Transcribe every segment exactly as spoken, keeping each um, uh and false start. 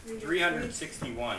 three hundred sixty-one.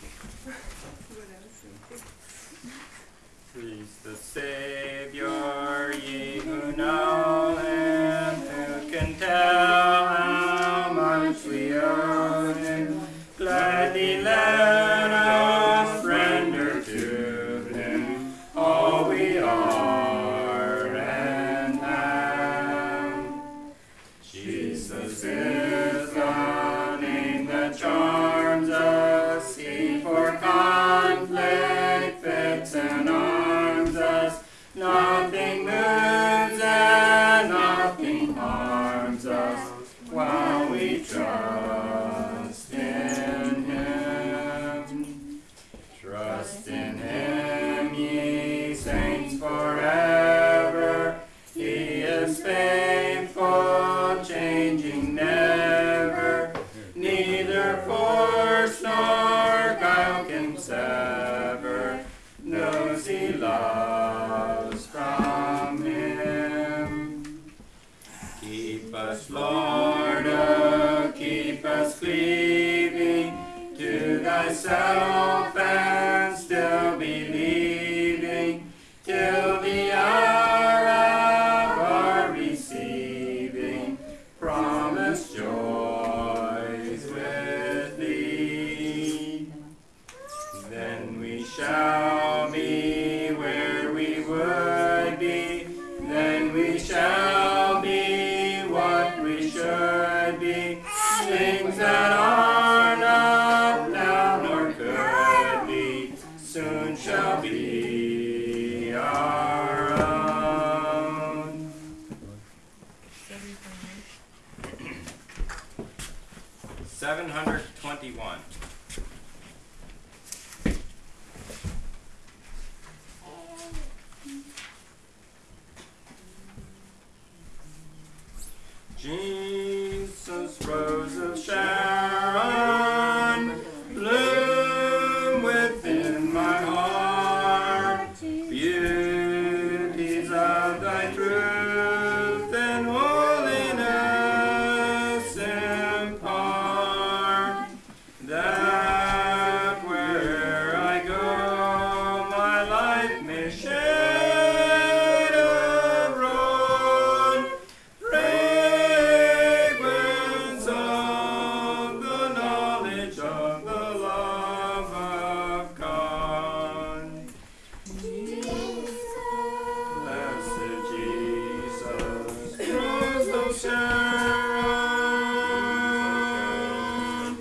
Praise the Savior, ye who know him, who can tell how much we owe him. Gladly let us render to him all we are and have. Jesus is the name that charms us, he for conflict fits and arms us. Nothing moves and nothing harms us while we trust in him. Trust in him, ye saints forever. He is faithful, changing never. Neither force nor guile can sever. Knows he loves from him. Keep us, Lord, oh, keep us cleaving to thyself and still believing till the hour of our receiving promised joys with thee. Then we shall be where we would be, then we shall be what we should be. Things that are not now nor could be, soon shall be our own. seven hundred twenty-one. Jesus, Rose of Sharon, bloom within my heart. Beauties of thy truth and holiness impart, that where I go my life may shed abroad fragrance of the knowledge of the love of God. Blessed Jesus, Rose of Sharon,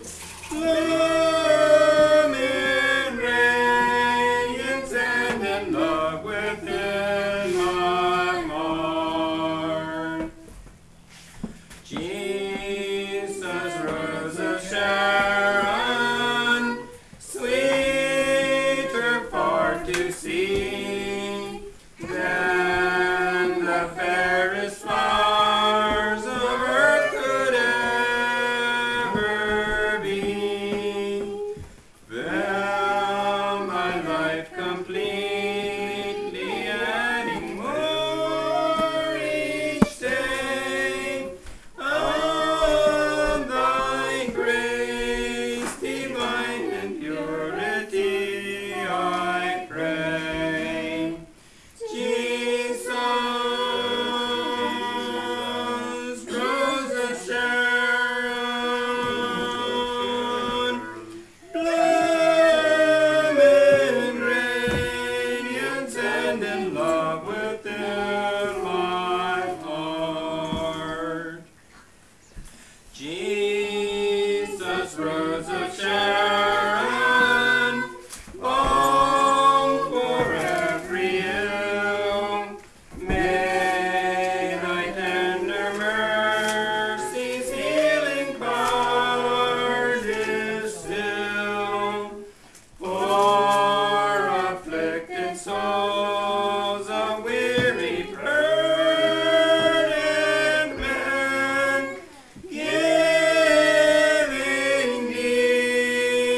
bloom in radiance and in love within my heart. Jesus, Rose of Sharon, sweeter far to see than the fairest flowers of earth could ever be. Fill my life completely, adding more each day of thy grace divine and purity, I pray. Jesus, Rose of Sharon, bloom in radiance and in love within my heart. Jesus, Rose of Sharon, balm for every ill. May thy tender mercies healing power distill for afflicted souls, a weary burdened man, giving thee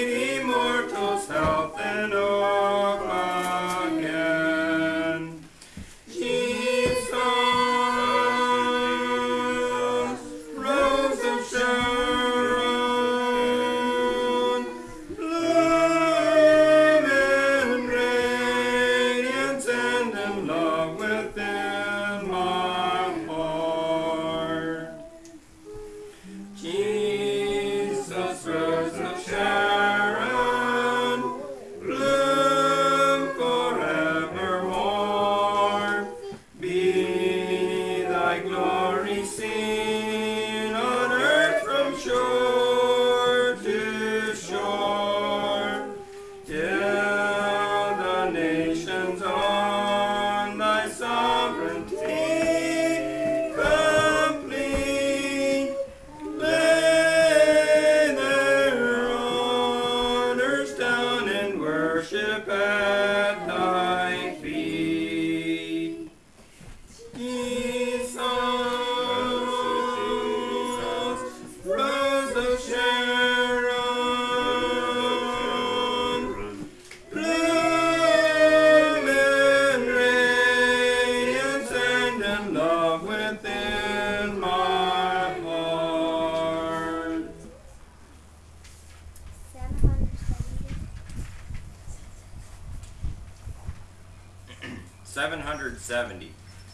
seven hundred seventy.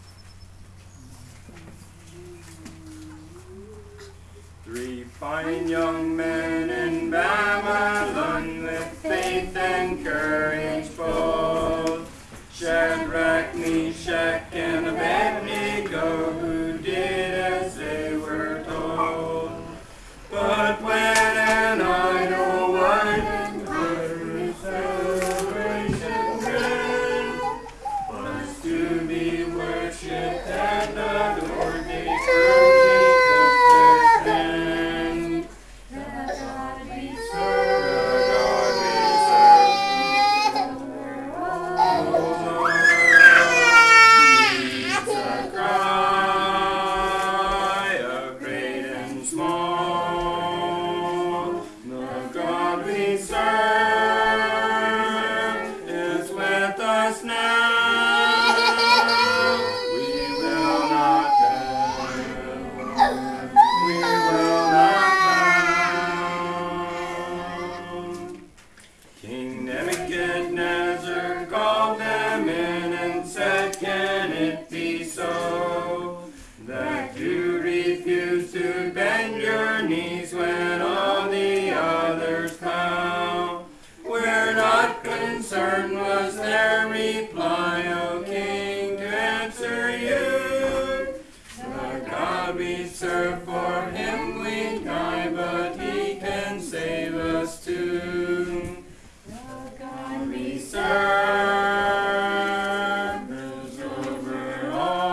Three fine young men in Babylon with faith and courage bold, Shadrach, Meshach, and Abednego, who did as they were told. But when an idol white and celebration grand was to be worshipped and adored, they firmly took their stand. The God we serve, the God we serve, rolls over needs a cry of great and small. The God we serve is with us now. We will not fail. We will not bow. King Nebuchadnezzar called them in and said, "Can it be so that you refuse to bend your knees when all the others bow?" "We're not concerned," was their reply, "O King, to answer you. The God we serve, for him we die, but he can save us too. The God we serve is over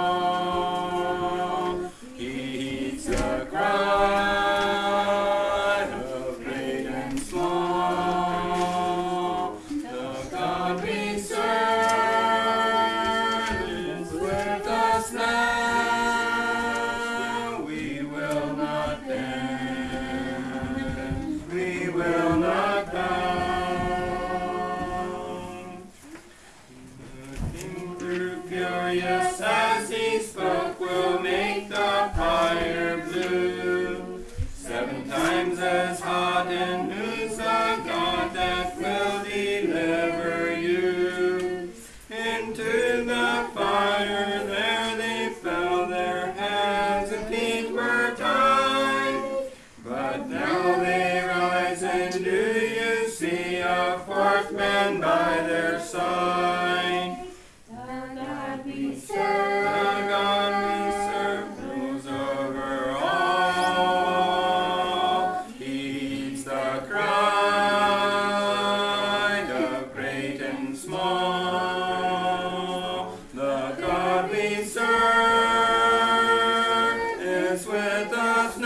all. He heeds the cry of great and small. The God we serve is with us now. We will not bend. We will not bow. The king grew furious as he spoke, "Will make the fire blue seven times as hot, and who's the God that will deliver you?" Into the fire there they fell, their hands and feet were tied. But now they rise, and do you see a fourth man by their side? The God we serve, the God we serve, rules over all. He heeds the cry of great and small. The God we serve is with us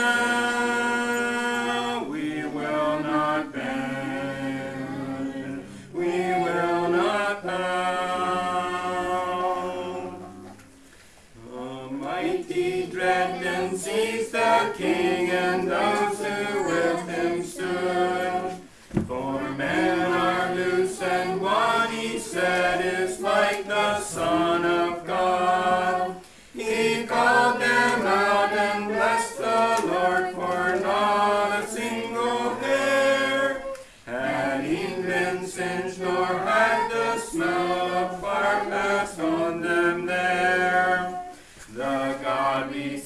now. We will not bend. We will not bow. The mighty dread then seized the king and those who with him stood. For men are loose, and what he said is like the Son of God. He called them out and blessed the Lord, for not a single hair had he been singed, nor had the smell of fire passed on them there. The God we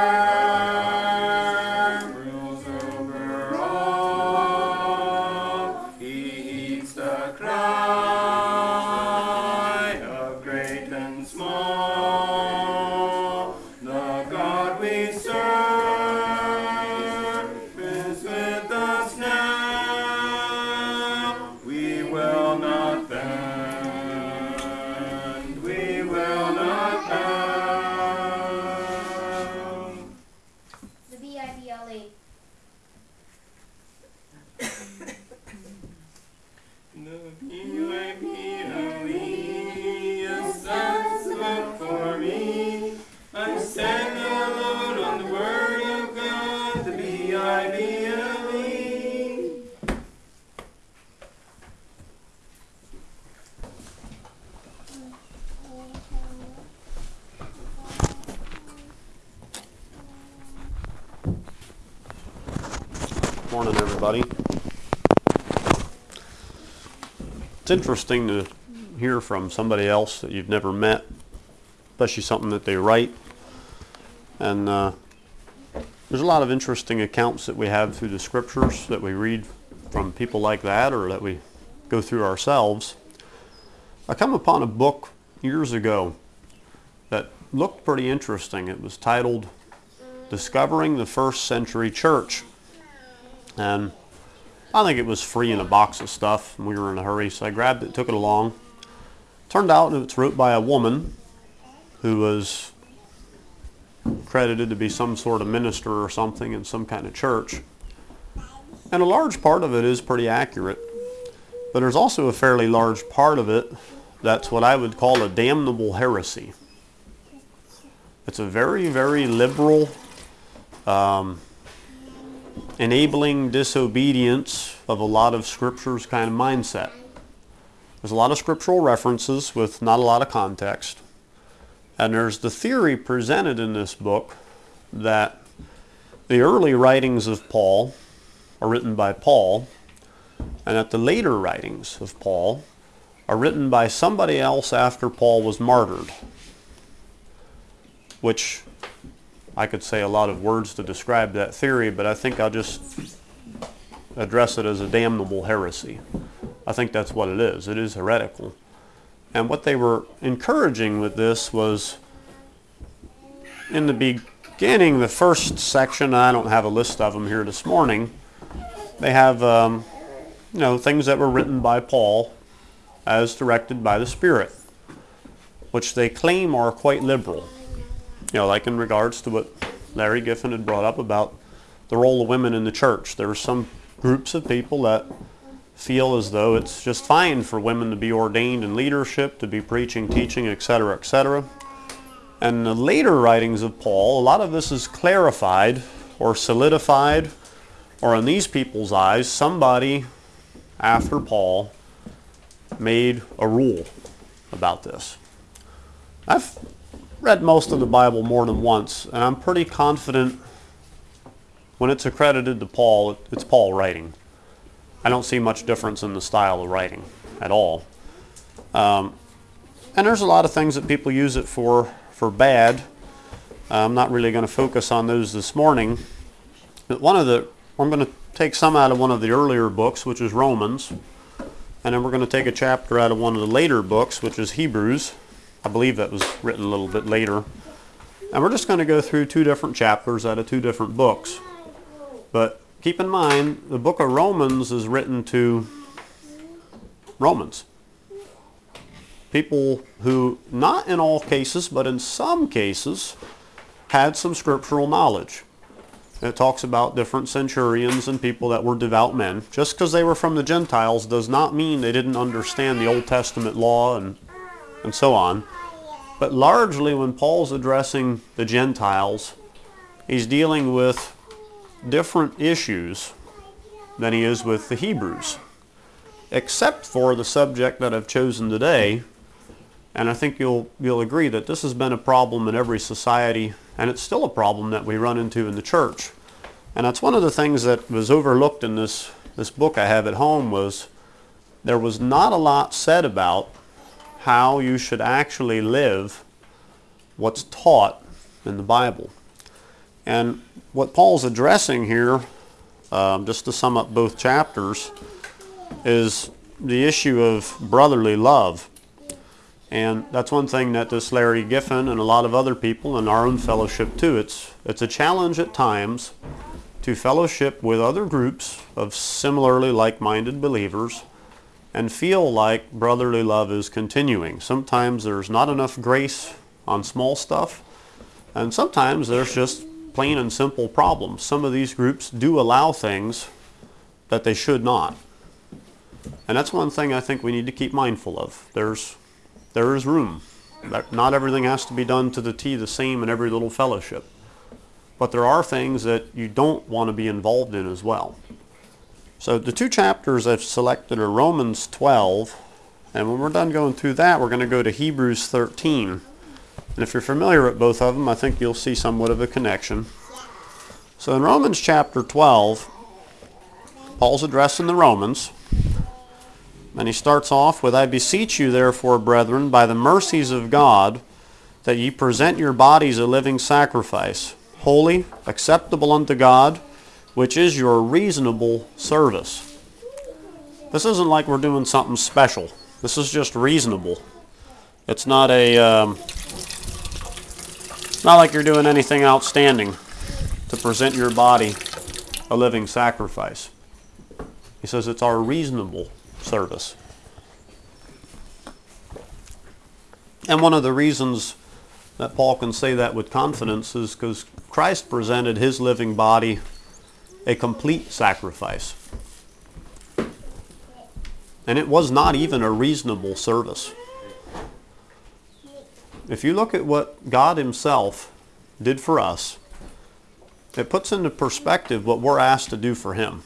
serve rules over all. He heeds the cry of great and small. The God we serve is with us now. We will not bend. We will not bow. The B I B L E. The B I B L E is that's before me. I stand alone on the word of God. The B I B L E. Morning, everybody. It's interesting to hear from somebody else that you've never met, especially something that they write. And uh, there's a lot of interesting accounts that we have through the scriptures that we read from people like that, or that we go through ourselves. I come upon a book years ago that looked pretty interesting. It was titled Discovering the First Century Church. And I think it was free in a box of stuff, and we were in a hurry, so I grabbed it, took it along. Turned out it's wrote by a woman who was credited to be some sort of minister or something in some kind of church. And a large part of it is pretty accurate. But there's also a fairly large part of it that's what I would call a damnable heresy. It's a very, very liberal, um, enabling disobedience of a lot of scriptures kind of mindset. There's a lot of scriptural references with not a lot of context. And there's the theory presented in this book that the early writings of Paul are written by Paul, and that the later writings of Paul are written by somebody else after Paul was martyred. Which I could say a lot of words to describe that theory, but I think I'll just address it as a damnable heresy. I think that's what it is. It is heretical. And what they were encouraging with this was, in the beginning, the first section, I don't have a list of them here this morning, they have um, you know, things that were written by Paul as directed by the Spirit, which they claim are quite liberal. You know, like in regards to what Larry Giffen had brought up about the role of women in the church. There are some groups of people that feel as though it's just fine for women to be ordained in leadership, to be preaching, teaching, et cetera, et cetera. And the later writings of Paul, a lot of this is clarified or solidified, or in these people's eyes, somebody after Paul made a rule about this. I've read most of the Bible more than once, and I'm pretty confident when it's accredited to Paul, it's Paul writing. I don't see much difference in the style of writing at all. Um, and there's a lot of things that people use it for, for bad. Uh, I'm not really going to focus on those this morning. But one of the, I'm going to take some out of one of the earlier books, which is Romans. And then we're going to take a chapter out of one of the later books, which is Hebrews. I believe that was written a little bit later. And we're just going to go through two different chapters out of two different books. But keep in mind, the book of Romans is written to Romans. People who, not in all cases, but in some cases, had some scriptural knowledge. It talks about different centurions and people that were devout men. Just because they were from the Gentiles does not mean they didn't understand the Old Testament law and, and so on. But largely when Paul's addressing the Gentiles, he's dealing with different issues than he is with the Hebrews, except for the subject that I've chosen today. And I think you'll you'll agree that this has been a problem in every society, and it's still a problem that we run into in the church. And that's one of the things that was overlooked in this this book I have at home, was there was not a lot said about how you should actually live what's taught in the Bible. And what Paul's addressing here, um, just to sum up both chapters, is the issue of brotherly love. And that's one thing that this Larry Giffen and a lot of other people in our own fellowship too, it's, it's a challenge at times to fellowship with other groups of similarly like-minded believers and feel like brotherly love is continuing. Sometimes there's not enough grace on small stuff, and sometimes there's just plain and simple problems. Some of these groups do allow things that they should not. And that's one thing I think we need to keep mindful of. There's, there is room. Not everything has to be done to the T the same in every little fellowship. But there are things that you don't want to be involved in as well. So the two chapters I've selected are Romans twelve, and when we're done going through that, we're going to go to Hebrews thirteen. And if you're familiar with both of them, I think you'll see somewhat of a connection. So in Romans chapter twelve, Paul's addressing the Romans, And he starts off with, I beseech you therefore, brethren, by the mercies of God, that ye present your bodies a living sacrifice, holy, acceptable unto God, which is your reasonable service. This isn't like we're doing something special. This is just reasonable. It's not a, um, not like you're doing anything outstanding to present your body a living sacrifice. He says it's our reasonable service. And one of the reasons that Paul can say that with confidence is because Christ presented his living body a complete sacrifice. And it was not even a reasonable service. If you look at what God himself did for us, it puts into perspective what we're asked to do for him.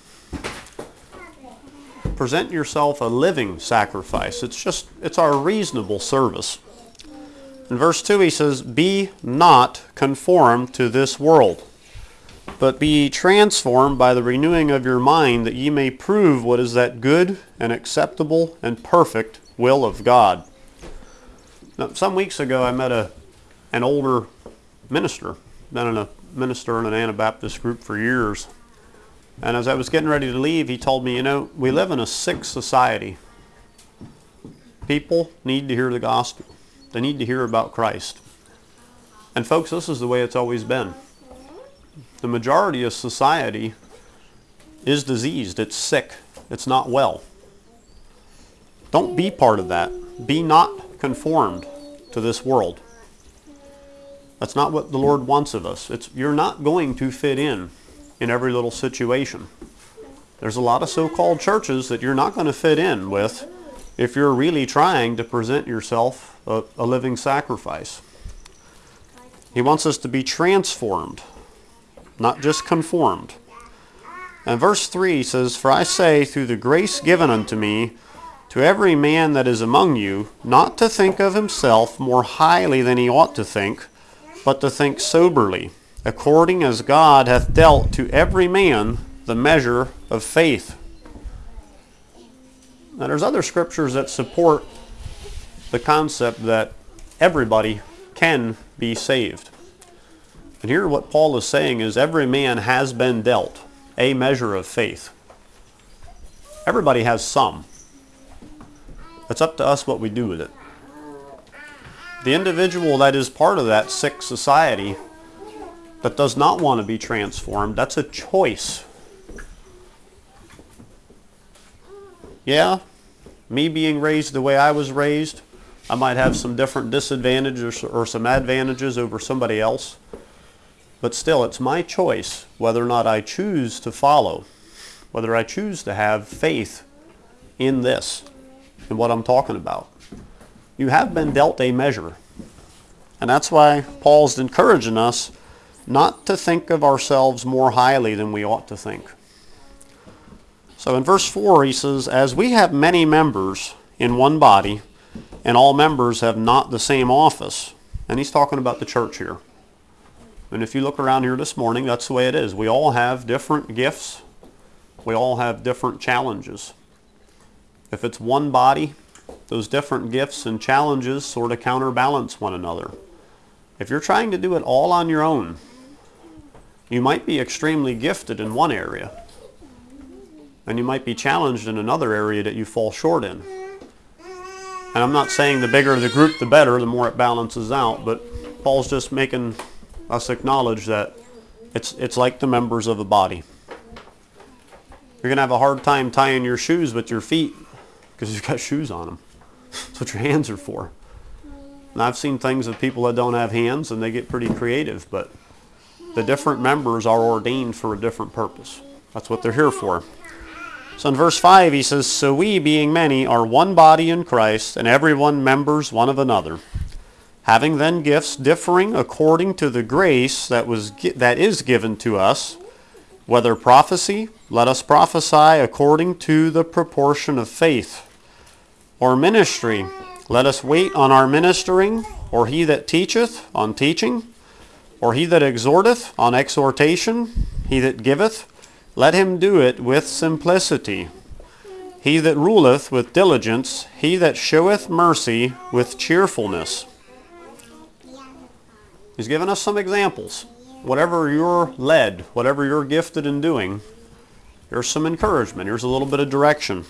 Present yourself a living sacrifice. It's just, it's our reasonable service. In verse two he says, be not conformed to this world, but be ye transformed by the renewing of your mind, that ye may prove what is that good and acceptable and perfect will of God. Now, some weeks ago I met a an older minister. Been a minister in an Anabaptist group for years. And as I was getting ready to leave, he told me, you know, we live in a sick society. People need to hear the gospel. They need to hear about Christ. And folks, this is the way it's always been. The majority of society is diseased. It's sick. It's not well. Don't be part of that. Be not conformed to this world. That's not what the Lord wants of us. It's, you're not going to fit in in every little situation. There's a lot of so-called churches that you're not going to fit in with if you're really trying to present yourself a, a living sacrifice. He wants us to be transformed, not just conformed. And verse three says, for I say, through the grace given unto me, to every man that is among you, not to think of himself more highly than he ought to think, but to think soberly, according as God hath dealt to every man the measure of faith. Now there's other scriptures that support the concept that everybody can be saved. And here what Paul is saying is every man has been dealt a measure of faith. Everybody has some. It's up to us what we do with it. The individual that is part of that sick society that does not want to be transformed, that's a choice. Yeah, me being raised the way I was raised, I might have some different disadvantages or some advantages over somebody else. But still, it's my choice whether or not I choose to follow, whether I choose to have faith in this, in what I'm talking about. You have been dealt a measure. And that's why Paul's encouraging us not to think of ourselves more highly than we ought to think. So in verse four he says, as we have many members in one body, and all members have not the same office. And he's talking about the church here. And if you look around here this morning, that's the way it is. We all have different gifts. We all have different challenges. If it's one body, those different gifts and challenges sort of counterbalance one another. If you're trying to do it all on your own, you might be extremely gifted in one area, and you might be challenged in another area that you fall short in. And I'm not saying the bigger the group, the better, the more it balances out, but Paul's just making us acknowledge that it's, it's like the members of a body. You're going to have a hard time tying your shoes with your feet because you've got shoes on them. That's what your hands are for. And I've seen things with people that don't have hands and they get pretty creative, but the different members are ordained for a different purpose. That's what they're here for. So in verse five he says, so we, being many, are one body in Christ, and every one members one of another. Having then gifts differing according to the grace that was that is given to us, whether prophecy, let us prophesy according to the proportion of faith. Or ministry, let us wait on our ministering, or he that teacheth on teaching, or he that exhorteth on exhortation, he that giveth, let him do it with simplicity. he that ruleth with diligence, he that showeth mercy with cheerfulness. He's given us some examples. Whatever you're led, whatever you're gifted in doing, here's some encouragement. Here's a little bit of direction.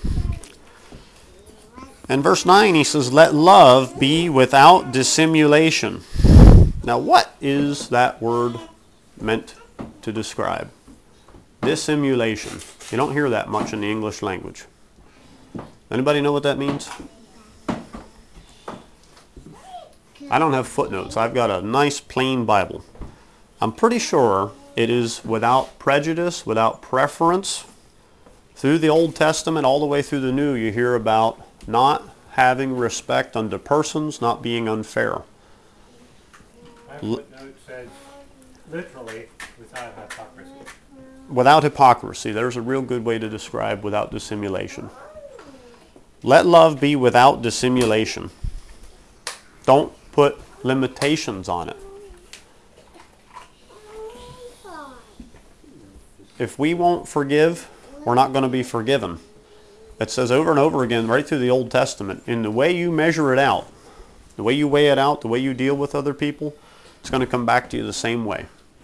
In verse nine, he says, let love be without dissimulation. Now, what is that word meant to describe? Dissimulation. You don't hear that much in the English language. Anybody know what that means? I don't have footnotes. I've got a nice plain Bible. I'm pretty sure it is without prejudice, without preference. Through the Old Testament, all the way through the New, you hear about not having respect unto persons, not being unfair. My footnote says literally without hypocrisy. Without hypocrisy. There's a real good way to describe without dissimulation. Let love be without dissimulation. Don't put limitations on it. If we won't forgive, we're not going to be forgiven. It says over and over again, right through the Old Testament, in the way you measure it out, the way you weigh it out, the way you deal with other people, it's going to come back to you the same way.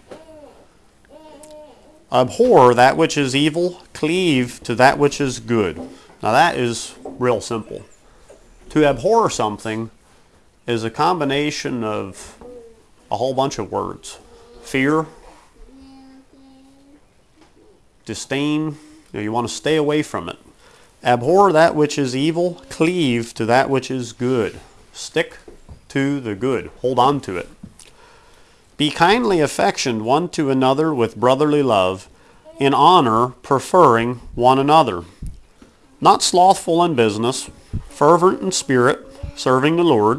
Abhor that which is evil, cleave to that which is good. Now that is real simple. To abhor something is a combination of a whole bunch of words. Fear, disdain, you know, you want to stay away from it. Abhor that which is evil, cleave to that which is good. Stick to the good. Hold on to it. Be kindly affectioned one to another with brotherly love, in honor preferring one another. Not slothful in business, fervent in spirit, serving the Lord.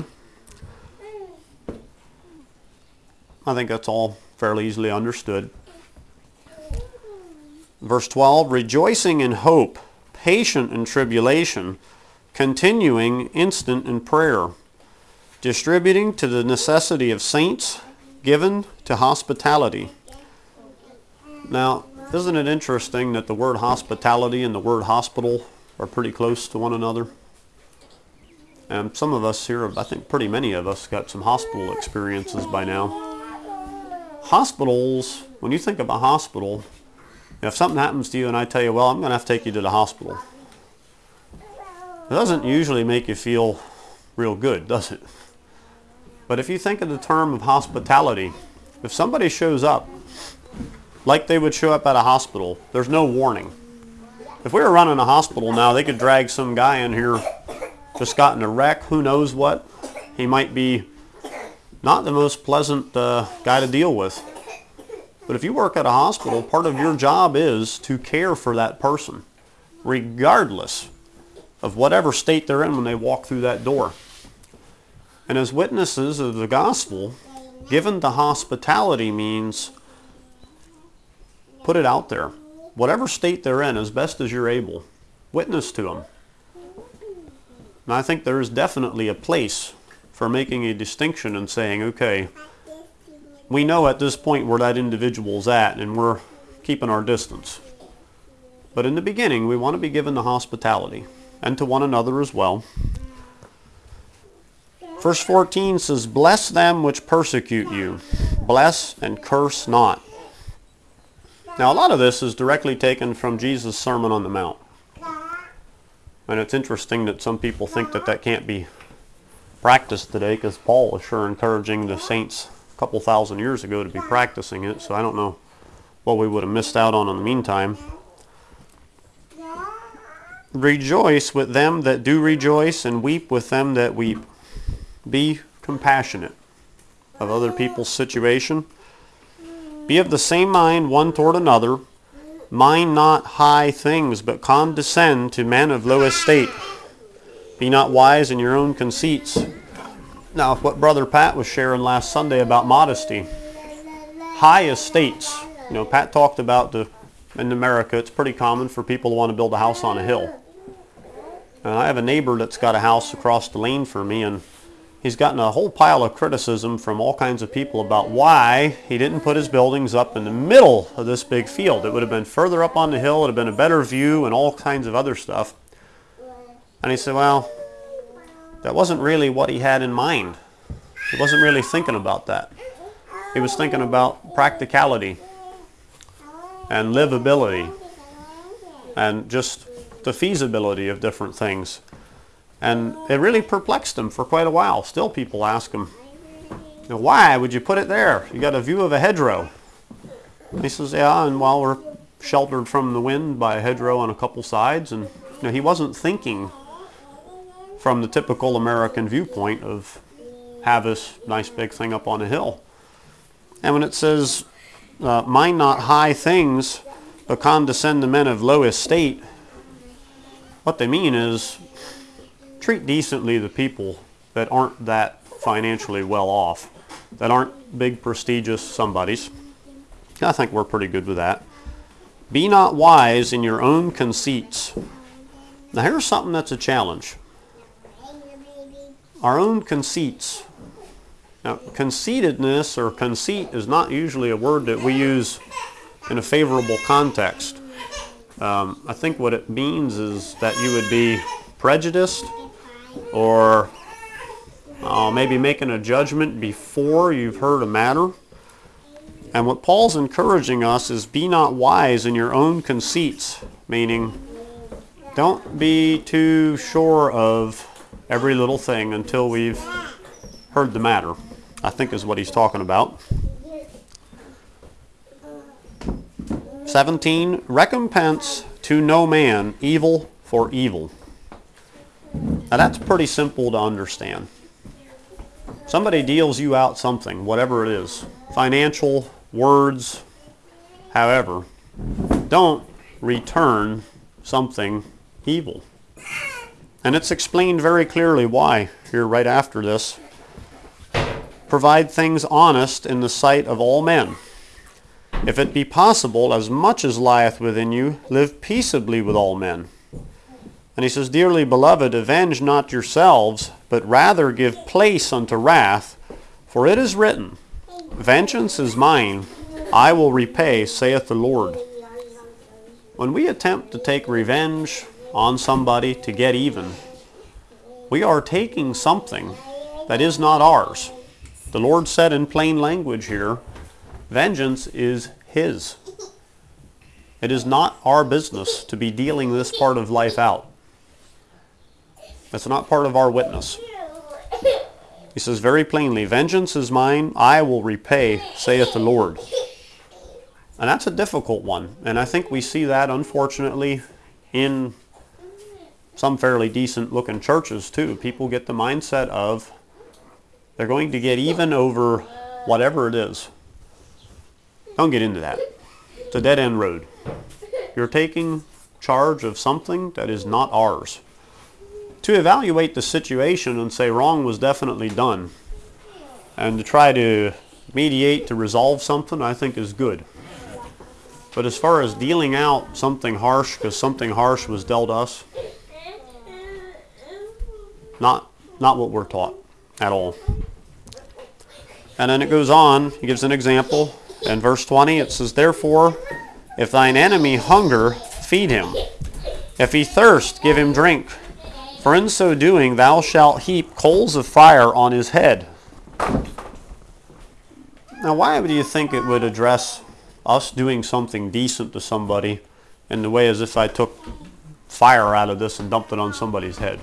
I think that's all fairly easily understood. Verse twelve, rejoicing in hope, patient in tribulation, continuing instant in prayer, distributing to the necessity of saints, given to hospitality. Now, isn't it interesting that the word hospitality and the word hospital are pretty close to one another? And some of us here, I think pretty many of us, got some hospital experiences by now. Hospitals, when you think of a hospital, if something happens to you and I tell you, well, I'm going to have to take you to the hospital, it doesn't usually make you feel real good, does it? But if you think of the term of hospitality, if somebody shows up like they would show up at a hospital, there's no warning. If we were running a hospital now, they could drag some guy in here, just got in a wreck, who knows what. He might be not the most pleasant uh, guy to deal with. But if you work at a hospital, part of your job is to care for that person, regardless of whatever state they're in when they walk through that door. And as witnesses of the gospel, given to hospitality means put it out there. Whatever state they're in, as best as you're able, witness to them. And I think there is definitely a place for making a distinction and saying, okay, we know at this point where that individual's at and we're keeping our distance. But in the beginning, we want to be given the hospitality, and to one another as well. Verse fourteen says, bless them which persecute you. Bless and curse not. Now, a lot of this is directly taken from Jesus' Sermon on the Mount. And it's interesting that some people think that that can't be practiced today, because Paul was sure encouraging the saints a couple thousand years ago to be practicing it. So I don't know what we would have missed out on in the meantime. Rejoice with them that do rejoice, and weep with them that weep. Be compassionate of other people's situation. Be of the same mind one toward another. Mind not high things, but condescend to men of low estate. Be not wise in your own conceits. Now, what Brother Pat was sharing last Sunday about modesty. High estates. You know, Pat talked about the, in America, it's pretty common for people to want to build a house on a hill. And I have a neighbor that's got a house across the lane from me, and he's gotten a whole pile of criticism from all kinds of people about why he didn't put his buildings up in the middle of this big field. It would have been further up on the hill, it would have been a better view and all kinds of other stuff. And he said, well, that wasn't really what he had in mind. He wasn't really thinking about that. He was thinking about practicality and livability and just the feasibility of different things. And it really perplexed him for quite a while. Still people ask him, you know, why would you put it there? You got a view of a hedgerow. And he says, yeah, and while we're sheltered from the wind by a hedgerow on a couple sides. And you know, he wasn't thinking from the typical American viewpoint of have this nice big thing up on a hill. And when it says, uh, mind not high things, but condescend to men of low estate, what they mean is treat decently the people that aren't that financially well off, that aren't big prestigious somebodies. I think we're pretty good with that. Be not wise in your own conceits. Now here's something that's a challenge. Our own conceits. Now conceitedness or conceit is not usually a word that we use in a favorable context. Um, I think what it means is that you would be prejudiced or uh, maybe making a judgment before you've heard a matter. And what Paul's encouraging us is be not wise in your own conceits, meaning don't be too sure of every little thing until we've heard the matter, I think is what he's talking about. seventeen, recompense to no man evil for evil. Now that's pretty simple to understand. Somebody deals you out something, whatever it is, financial, words, however, don't return something evil. And it's explained very clearly why here right after this. Provide things honest in the sight of all men. If it be possible, as much as lieth within you, live peaceably with all men. And he says, dearly beloved, avenge not yourselves, but rather give place unto wrath, for it is written, vengeance is mine, I will repay, saith the Lord. When we attempt to take revenge on somebody to get even, we are taking something that is not ours. The Lord said in plain language here, vengeance is His. It is not our business to be dealing this part of life out. That's not part of our witness. He says very plainly, vengeance is mine, I will repay, saith the Lord. And that's a difficult one. And I think we see that, unfortunately, in some fairly decent looking churches too. People get the mindset of they're going to get even over whatever it is. Don't get into that. It's a dead end road. You're taking charge of something that is not ours. To evaluate the situation and say wrong was definitely done, and to try to mediate to resolve something, I think is good. But as far as dealing out something harsh because something harsh was dealt us, not not what we're taught at all. And then it goes on, he gives an example. In verse twenty it says, therefore, if thine enemy hunger, feed him. If he thirst, give him drink. For in so doing thou shalt heap coals of fire on his head. Now why do you think it would address us doing something decent to somebody in the way as if I took fire out of this and dumped it on somebody's head?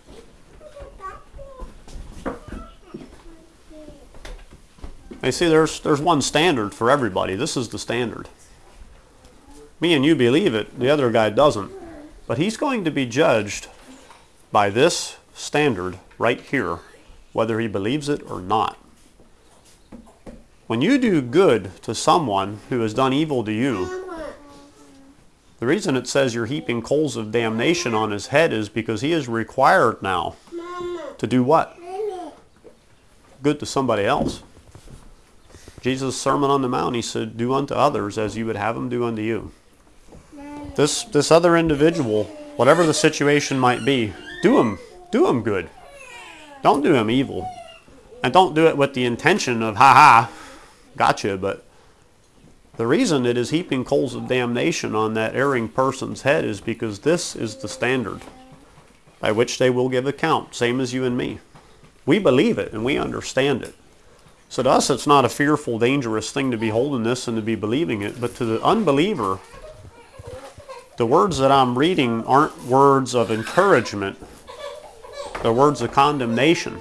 You see, there's, there's one standard for everybody. This is the standard. Me and you believe it, the other guy doesn't. But he's going to be judged by this standard right here, whether he believes it or not. When you do good to someone who has done evil to you, the reason it says you're heaping coals of damnation on his head is because he is required now to do what? Good to somebody else. Jesus' Sermon on the Mount, he said, do unto others as you would have them do unto you. This, this other individual, whatever the situation might be, do him, do him good. Don't do him evil. And don't do it with the intention of, ha ha, gotcha. But the reason it is heaping coals of damnation on that erring person's head is because this is the standard. by which they will give account, same as you and me. We believe it and we understand it. So to us, it's not a fearful, dangerous thing to be holding this and to be believing it. But to the unbeliever, the words that I'm reading aren't words of encouragement. They're words of condemnation.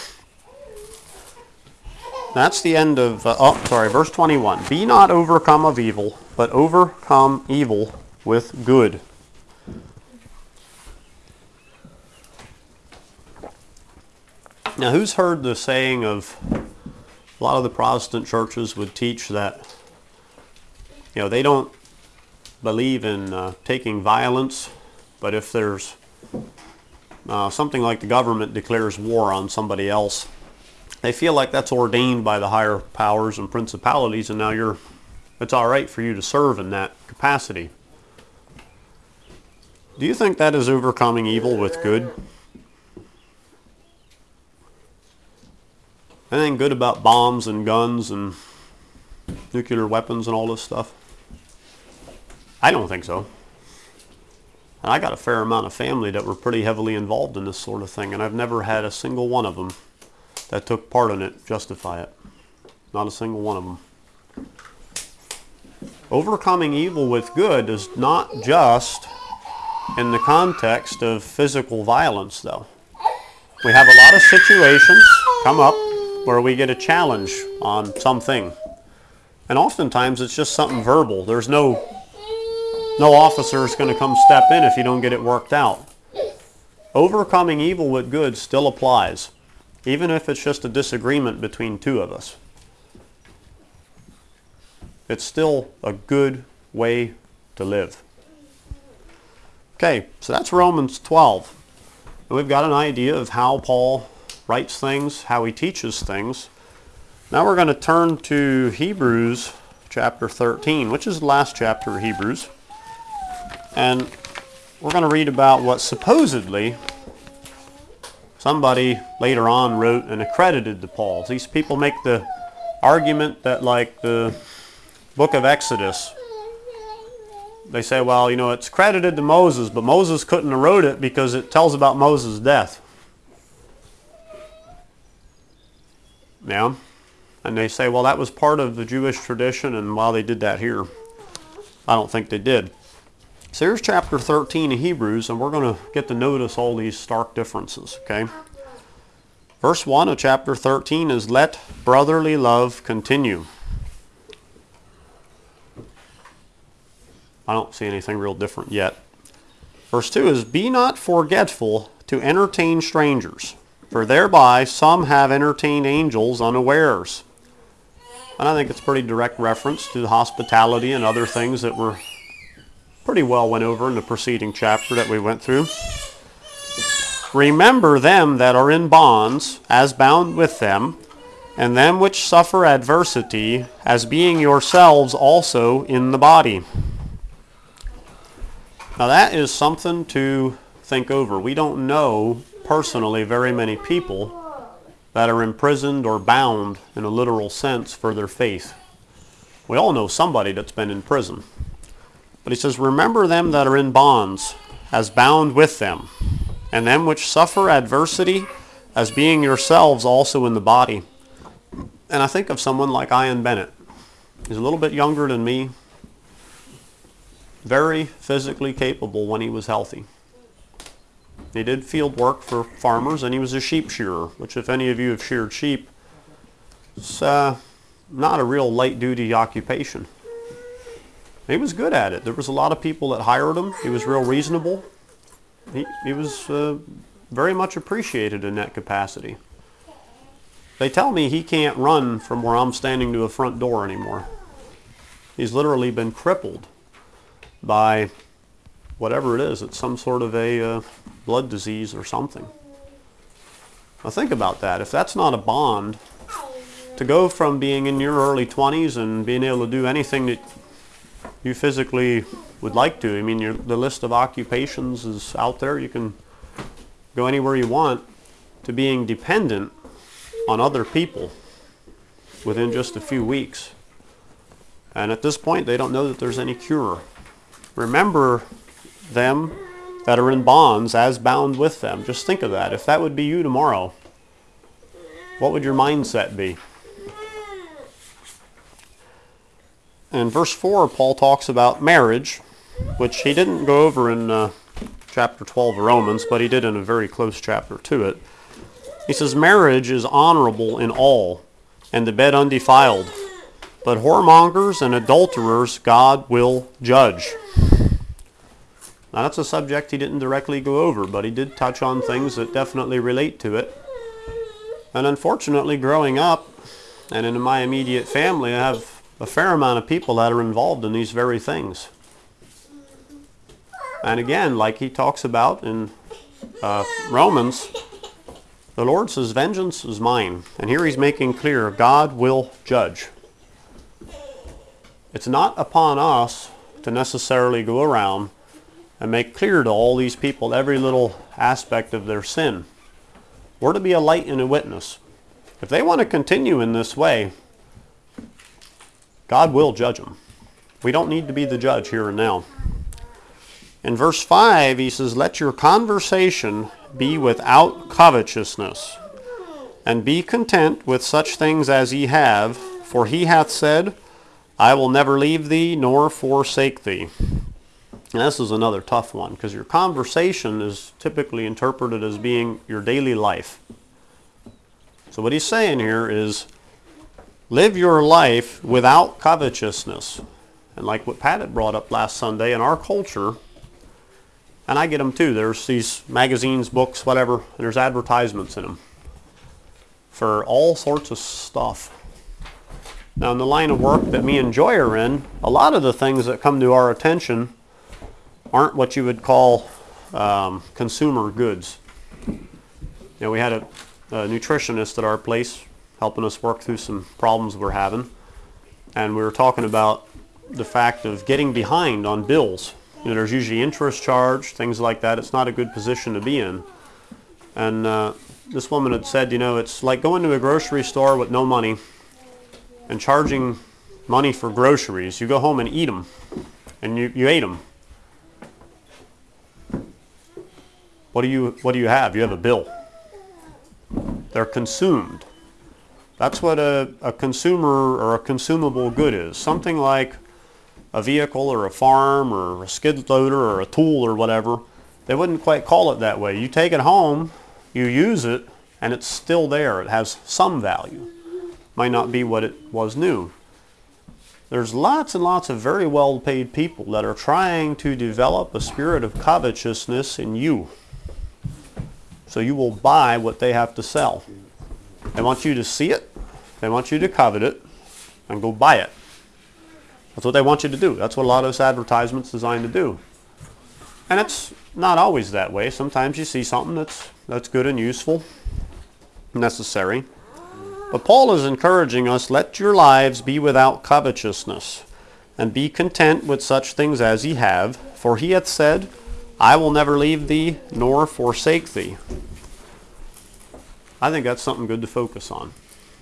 That's the end of, uh, oh, sorry, verse twenty-one. Be not overcome of evil, but overcome evil with good. Now, who's heard the saying of, a lot of the Protestant churches would teach that, you know, they don't believe in uh, taking violence, but if there's uh, something like the government declares war on somebody else, they feel like that's ordained by the higher powers and principalities, and now you're, it's all right for you to serve in that capacity. Do you think that is overcoming evil with good? Anything good about bombs and guns and nuclear weapons and all this stuff? I don't think so. And I got a fair amount of family that were pretty heavily involved in this sort of thing, and I've never had a single one of them that took part in it justify it. Not a single one of them. Overcoming evil with good is not just in the context of physical violence, though. We have a lot of situations come up where we get a challenge on something. And oftentimes it's just something verbal. There's no, no officer is going to come step in if you don't get it worked out. Overcoming evil with good still applies, even if it's just a disagreement between two of us. It's still a good way to live. Okay, so that's Romans twelve. And we've got an idea of how Paul writes things, how he teaches things. Now we're going to turn to Hebrews chapter thirteen, which is the last chapter of Hebrews. And we're going to read about what supposedly somebody later on wrote and accredited to Paul. These people make the argument that, like the book of Exodus, they say, well, you know, it's credited to Moses, but Moses couldn't have wrote it because it tells about Moses' death. Yeah. And they say, well, that was part of the Jewish tradition, and while they did that here, I don't think they did. So here's chapter thirteen of Hebrews, and we're going to get to notice all these stark differences, okay? Verse one of chapter thirteen is, let brotherly love continue. I don't see anything real different yet. Verse two is, be not forgetful to entertain strangers, for thereby some have entertained angels unawares. And I think it's pretty direct reference to the hospitality and other things that were pretty well went over in the preceding chapter that we went through. Remember them that are in bonds, as bound with them, and them which suffer adversity, as being yourselves also in the body. Now that is something to think over. We don't know personally very many people that are imprisoned or bound in a literal sense for their faith. We all know somebody that's been in prison. But he says, remember them that are in bonds, as bound with them, and them which suffer adversity, as being yourselves also in the body. And I think of someone like Ian Bennett. He's a little bit younger than me, very physically capable when he was healthy. He did field work for farmers, and he was a sheep shearer, which if any of you have sheared sheep, it's uh, not a real light-duty occupation. He was good at it. There was a lot of people that hired him. He was real reasonable. He, he was uh, very much appreciated in that capacity. They tell me he can't run from where I'm standing to a front door anymore. He's literally been crippled by whatever it is. It's some sort of a uh, blood disease or something. Now think about that. If that's not a bond, to go from being in your early twenties and being able to do anything that you physically would like to. I mean, your, the list of occupations is out there. You can go anywhere you want, to being dependent on other people within just a few weeks. And at this point, they don't know that there's any cure. Remember them that are in bonds as bound with them. Just think of that. If that would be you tomorrow, what would your mindset be? In verse four, Paul talks about marriage, which he didn't go over in uh, chapter twelve of Romans, but he did in a very close chapter to it. He says, marriage is honorable in all, and the bed undefiled. But whoremongers and adulterers God will judge. Now that's a subject he didn't directly go over, but he did touch on things that definitely relate to it. And unfortunately, growing up, and in my immediate family, I have a fair amount of people that are involved in these very things. And again, like he talks about in uh, Romans, the Lord says, vengeance is mine. And here he's making clear, God will judge. It's not upon us to necessarily go around and make clear to all these people every little aspect of their sin. We're to be a light and a witness. If they want to continue in this way, God will judge them. We don't need to be the judge here and now. In verse five, he says, let your conversation be without covetousness, and be content with such things as ye have, for he hath said, I will never leave thee nor forsake thee. And this is another tough one, because your conversation is typically interpreted as being your daily life. So what he's saying here is, live your life without covetousness. And like what Pat had brought up last Sunday, in our culture, and I get them too, there's these magazines, books, whatever, and there's advertisements in them for all sorts of stuff. Now in the line of work that me and Joy are in, a lot of the things that come to our attention aren't what you would call um, consumer goods. You know, we had a, a nutritionist at our place helping us work through some problems we're having, and we were talking about the fact of getting behind on bills. You know, there's usually interest charged, things like that. It's not a good position to be in. And uh, this woman had said, you know, it's like going to a grocery store with no money and charging money for groceries. You go home and eat them, and you, you ate them. What do you what do you have? You have a bill. They're consumed. That's what a, a consumer or a consumable good is. Something like a vehicle or a farm or a skid loader or a tool or whatever. They wouldn't quite call it that way. You take it home, you use it, and it's still there. It has some value. Might not be what it was new. There's lots and lots of very well-paid people that are trying to develop a spirit of covetousness in you. So you will buy what they have to sell. They want you to see it, they want you to covet it, and go buy it. That's what they want you to do. That's what a lot of this advertisement's designed to do. And it's not always that way. Sometimes you see something that's, that's good and useful, necessary. But Paul is encouraging us, let your lives be without covetousness, and be content with such things as ye have, for he hath said, I will never leave thee nor forsake thee. I think that's something good to focus on.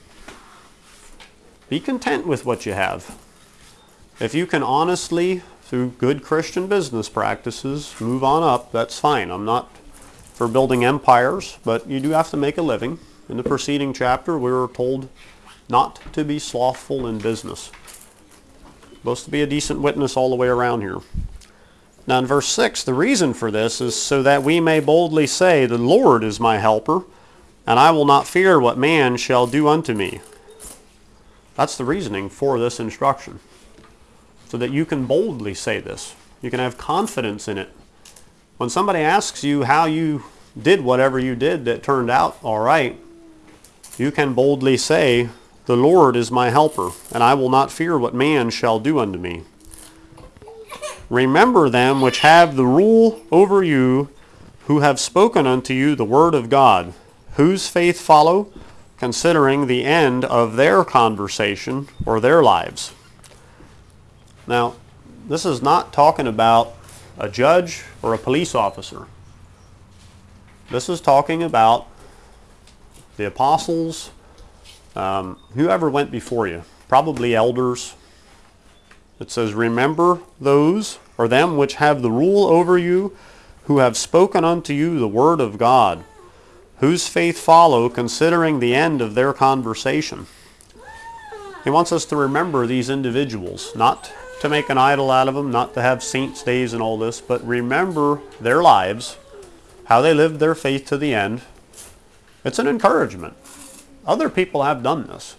Be content with what you have. If you can honestly, through good Christian business practices, move on up, that's fine. I'm not for building empires, but you do have to make a living. In the preceding chapter, we were told not to be slothful in business. Supposed to be a decent witness all the way around here. Now in verse six, the reason for this is so that we may boldly say, the Lord is my helper, and I will not fear what man shall do unto me. That's the reasoning for this instruction. So that you can boldly say this. You can have confidence in it. When somebody asks you how you did whatever you did that turned out all right, you can boldly say, the Lord is my helper, and I will not fear what man shall do unto me. Remember them which have the rule over you, who have spoken unto you the word of God, whose faith follow, considering the end of their conversation or their lives. Now, this is not talking about a judge or a police officer. This is talking about the apostles, um, whoever went before you, probably elders. It says, remember those, or them which have the rule over you, who have spoken unto you the word of God, whose faith follow, considering the end of their conversation. He wants us to remember these individuals, not to make an idol out of them, not to have saints' days and all this, but remember their lives, how they lived their faith to the end. It's an encouragement. Other people have done this.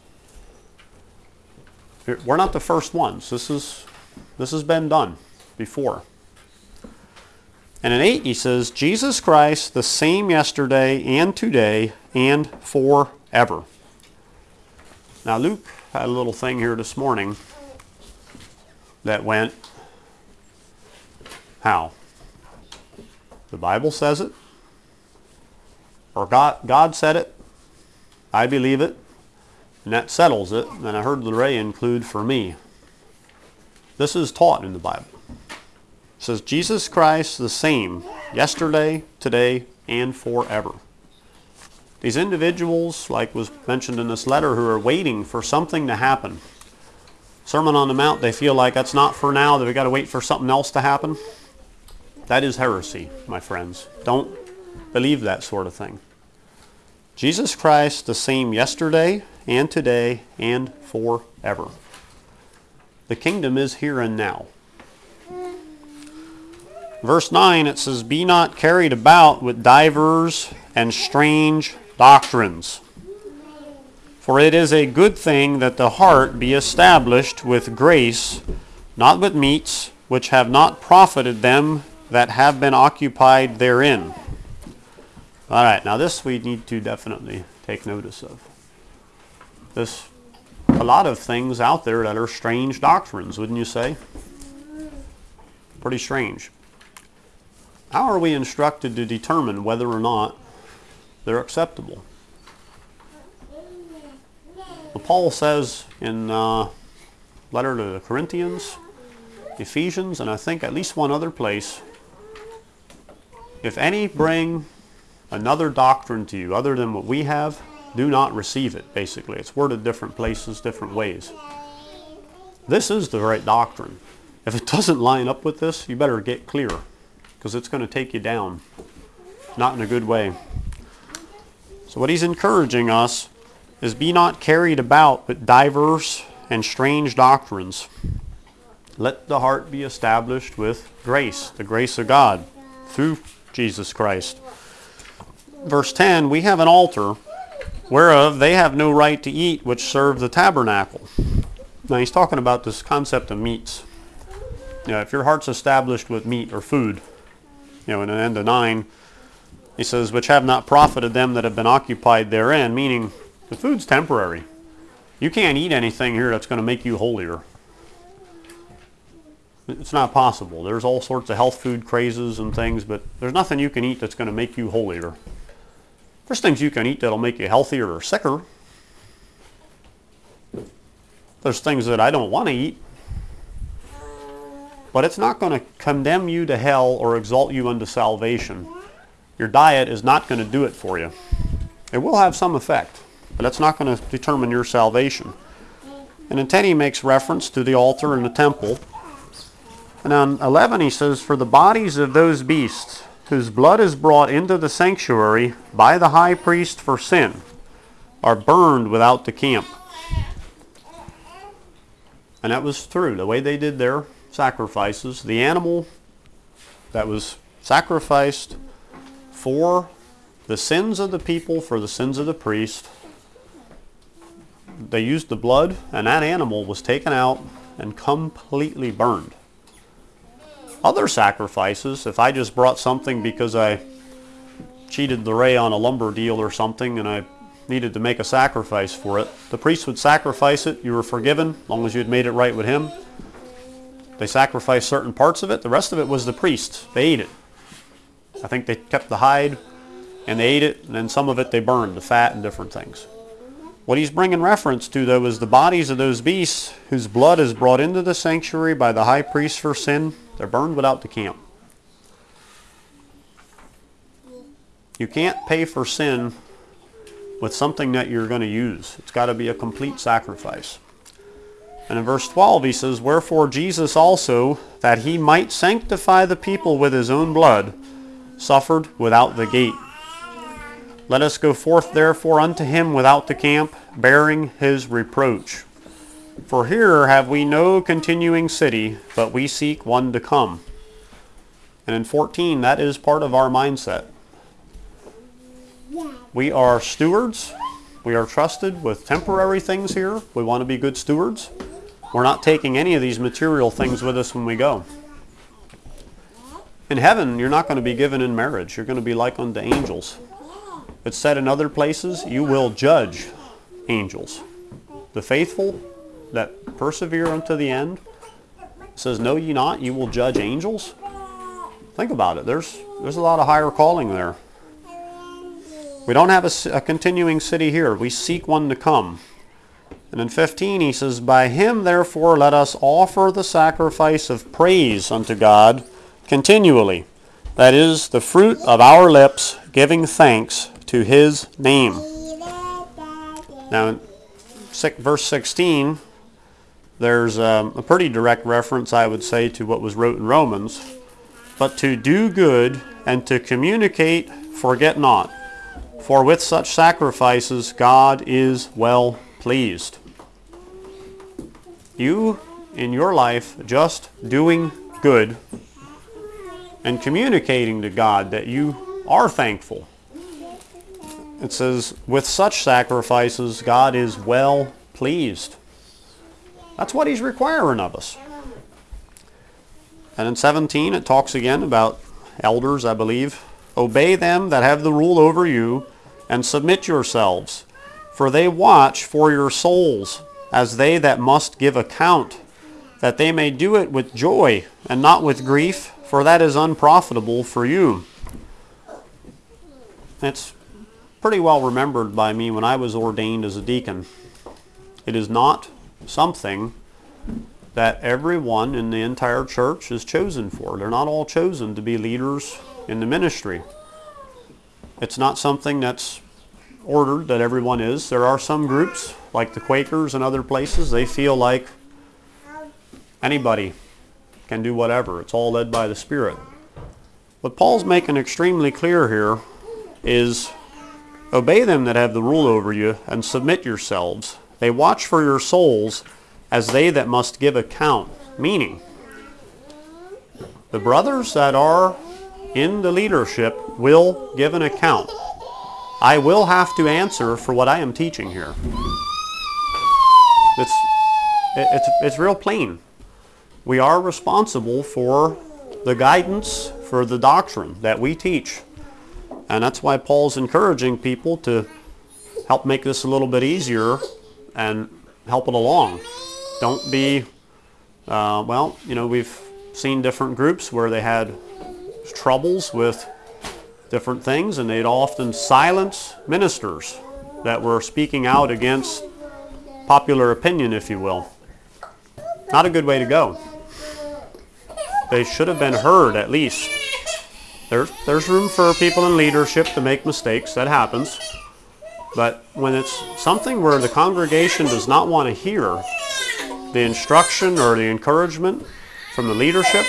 We're not the first ones. This is this has been done before. And in eight he says, Jesus Christ, the same yesterday and today and forever. Now Luke had a little thing here this morning that went, how? The Bible says it, or God, God said it, I believe it, and that settles it. And I heard Larray include for me. This is taught in the Bible. It says, Jesus Christ the same, yesterday, today, and forever. These individuals, like was mentioned in this letter, who are waiting for something to happen. Sermon on the Mount, they feel like that's not for now, that we've got to wait for something else to happen. That is heresy, my friends. Don't believe that sort of thing. Jesus Christ the same yesterday and today and forever. The kingdom is here and now. Verse nine, it says, be not carried about with divers and strange doctrines. For it is a good thing that the heart be established with grace, not with meats, which have not profited them that have been occupied therein. All right, now this we need to definitely take notice of. There's a lot of things out there that are strange doctrines, wouldn't you say? Pretty strange. How are we instructed to determine whether or not they're acceptable? Well, Paul says in uh, letter to the Corinthians, Ephesians, and I think at least one other place, if any bring another doctrine to you other than what we have, do not receive it, basically. It's worded different places, different ways. This is the right doctrine. If it doesn't line up with this, you better get clear, because it's going to take you down, not in a good way. So what he's encouraging us is, be not carried about with divers and strange doctrines. Let the heart be established with grace, the grace of God, through Jesus Christ. Verse ten, we have an altar, whereof they have no right to eat, which serve the tabernacle. Now he's talking about this concept of meats. You know, if your heart's established with meat or food, you know, in the end of nine, he says, which have not profited them that have been occupied therein, meaning the food's temporary. You can't eat anything here that's going to make you holier. It's not possible. There's all sorts of health food crazes and things, but there's nothing you can eat that's going to make you holier. There's things you can eat that'll make you healthier or sicker. There's things that I don't want to eat. But it's not going to condemn you to hell or exalt you unto salvation. Your diet is not going to do it for you. It will have some effect, but that's not going to determine your salvation. And in ten he makes reference to the altar and the temple. And on eleven he says, for the bodies of those beasts whose blood is brought into the sanctuary by the high priest for sin are burned without the camp. And that was true. The way they did their sacrifices, the animal that was sacrificed for the sins of the people, for the sins of the priest, they used the blood, and that animal was taken out and completely burned. Other sacrifices, if I just brought something because I cheated Larray on a lumber deal or something and I needed to make a sacrifice for it, the priest would sacrifice it, you were forgiven as long as you had made it right with him. They sacrificed certain parts of it, the rest of it was the priest. They ate it. I think they kept the hide and they ate it, and then some of it they burned, the fat and different things. What he's bringing reference to, though, is the bodies of those beasts whose blood is brought into the sanctuary by the high priest for sin. They're burned without the camp. You can't pay for sin with something that you're going to use. It's got to be a complete sacrifice. And in verse twelve he says, wherefore Jesus also, that he might sanctify the people with his own blood, suffered without the gate. Let us go forth therefore unto him without the camp, bearing his reproach. For here have we no continuing city, but we seek one to come. And in fourteen, that is part of our mindset. We are stewards. We are trusted with temporary things here. We want to be good stewards. We're not taking any of these material things with us when we go. In heaven, you're not going to be given in marriage. You're going to be like unto angels. It's said in other places, you will judge angels. The faithful that persevere unto the end, says, know ye not, you will judge angels? Think about it. There's, there's a lot of higher calling there. We don't have a, a continuing city here. We seek one to come. And in fifteen he says, by him therefore let us offer the sacrifice of praise unto God continually. That is the fruit of our lips, giving thanks to his name. Now in verse sixteen, there's um, a pretty direct reference, I would say, to what was wrote in Romans. But to do good and to communicate, forget not. For with such sacrifices God is well pleased. You, in your life, just doing good and communicating to God that you are thankful. It says, with such sacrifices God is well pleased. That's what he's requiring of us. And in seventeen it talks again about elders, I believe. Obey them that have the rule over you, and submit yourselves, for they watch for your souls, as they that must give account, that they may do it with joy, and not with grief, for that is unprofitable for you. It's pretty well remembered by me when I was ordained as a deacon. It is not something that everyone in the entire church is chosen for. They're not all chosen to be leaders in the ministry. It's not something that's ordered that everyone is. There are some groups, like the Quakers and other places, they feel like anybody can do whatever. It's all led by the Spirit. What Paul's making extremely clear here is, obey them that have the rule over you, and submit yourselves. They watch for your souls, as they that must give account. Meaning, the brothers that are in the leadership will give an account. I will have to answer for what I am teaching here. It's, it's, it's real plain. We are responsible for the guidance, for the doctrine that we teach. And that's why Paul's encouraging people to help make this a little bit easier and help it along. Don't be, uh, well, you know, we've seen different groups where they had troubles with different things, and they'd often silence ministers that were speaking out against popular opinion, if you will. Not a good way to go. They should have been heard at least. There's, there's room for people in leadership to make mistakes. That happens. But when it's something where the congregation does not want to hear the instruction or the encouragement from the leadership,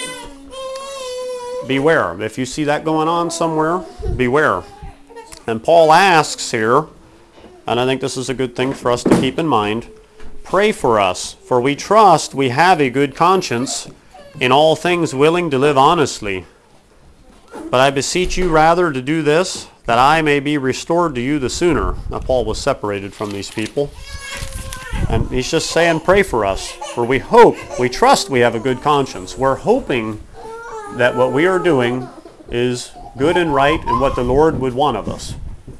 beware. If you see that going on somewhere, beware. And Paul asks here, and I think this is a good thing for us to keep in mind, pray for us, for we trust we have a good conscience, in all things willing to live honestly. But I beseech you rather to do this, that I may be restored to you the sooner. Now Paul was separated from these people. And he's just saying, pray for us, for we hope, we trust we have a good conscience. We're hoping that what we are doing is good and right and what the Lord would want of us.